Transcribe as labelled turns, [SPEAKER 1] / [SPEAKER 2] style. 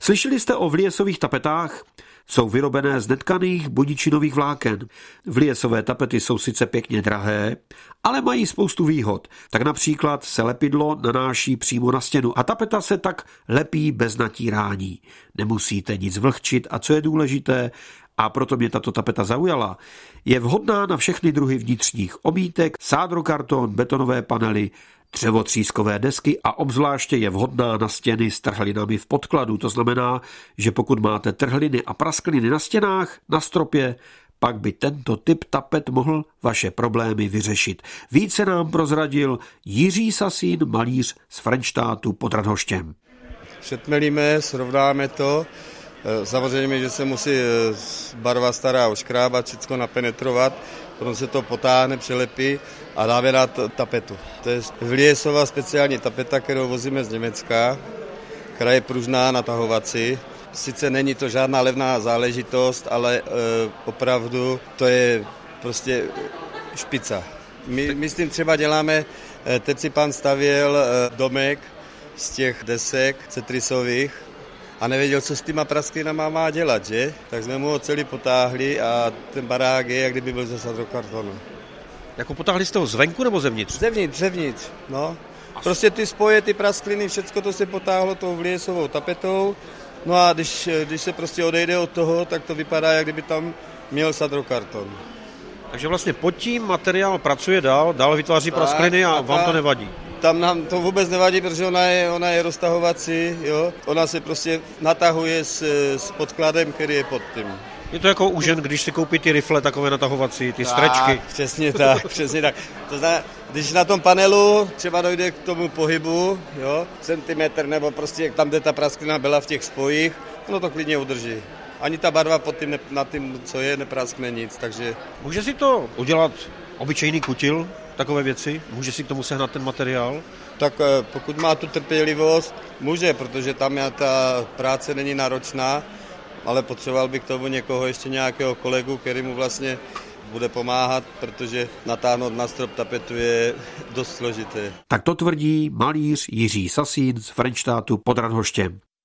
[SPEAKER 1] Slyšeli jste o vliesových tapetách? Jsou vyrobené z netkaných budičinových vláken. Vliesové tapety jsou sice pěkně drahé, ale mají spoustu výhod. Tak například se lepidlo nanáší přímo na stěnu a tapeta se tak lepí bez natírání. Nemusíte nic vlhčit a co je důležité, a proto mě tato tapeta zaujala, je vhodná na všechny druhy vnitřních omítek, sádrokarton, betonové panely, dřevotřískové desky a obzvláště je vhodná na stěny s trhlinami v podkladu. To znamená, že pokud máte trhliny a praskliny na stěnách, na stropě, pak by tento typ tapet mohl vaše problémy vyřešit. Více nám prozradil Jiří Sasín, malíř z Frenštátu pod Radhoštěm.
[SPEAKER 2] Předmelíme, srovnáme to. Samozřejmě, že se musí barva stará oškrábat, všechno napenetrovat, potom se to potáhne, přelepí a dáme na tapetu. To je vliesová speciální tapeta, kterou vozíme z Německa, která je pružná, natahovací. Sice není to žádná levná záležitost, ale opravdu to je prostě špica. My s tím třeba děláme, teď si pan stavěl domek z těch desek cetrisových, a nevěděl, co s těma prasklinama má dělat, že? Tak jsme mu ho celý potáhli a ten barák je, jak kdyby byl ze sadrokartonu.
[SPEAKER 3] Jako potáhli jste ho zvenku nebo zevnitř?
[SPEAKER 2] Zevnitř, no. Prostě ty spoje, ty praskliny, všecko to se potáhlo tou vliesovou tapetou. No a když se prostě odejde od toho, tak to vypadá, jak kdyby tam měl sadrokarton.
[SPEAKER 3] Takže vlastně pod tím materiál pracuje dál vytváří praskliny a vám to nevadí?
[SPEAKER 2] Tam nám to vůbec nevadí, protože ona je roztahovací, jo. Ona se prostě natahuje s podkladem, který je pod tím.
[SPEAKER 3] Je to jako u žen, když si koupí ty rifle takové natahovací, ty strečky.
[SPEAKER 2] Přesně tak. To znamená, když na tom panelu třeba dojde k tomu pohybu, jo, centimetr nebo prostě tam, kde ta prasklina byla v těch spojích, no to klidně udrží. Ani ta barva pod tím, nad tím, co je, nepraskne nic, takže...
[SPEAKER 3] Může si to udělat obyčejný kutil, takové věci? Může si k tomu sehnat ten materiál?
[SPEAKER 2] Tak pokud má tu trpělivost, může, protože tam ta práce není náročná, ale potřeboval by k tomu někoho, ještě nějakého kolegu, který mu vlastně bude pomáhat, protože natáhnout na strop tapetu je dost složité.
[SPEAKER 1] Tak to tvrdí malíř Jiří Sasín z Frenštátu pod Radhoštěm.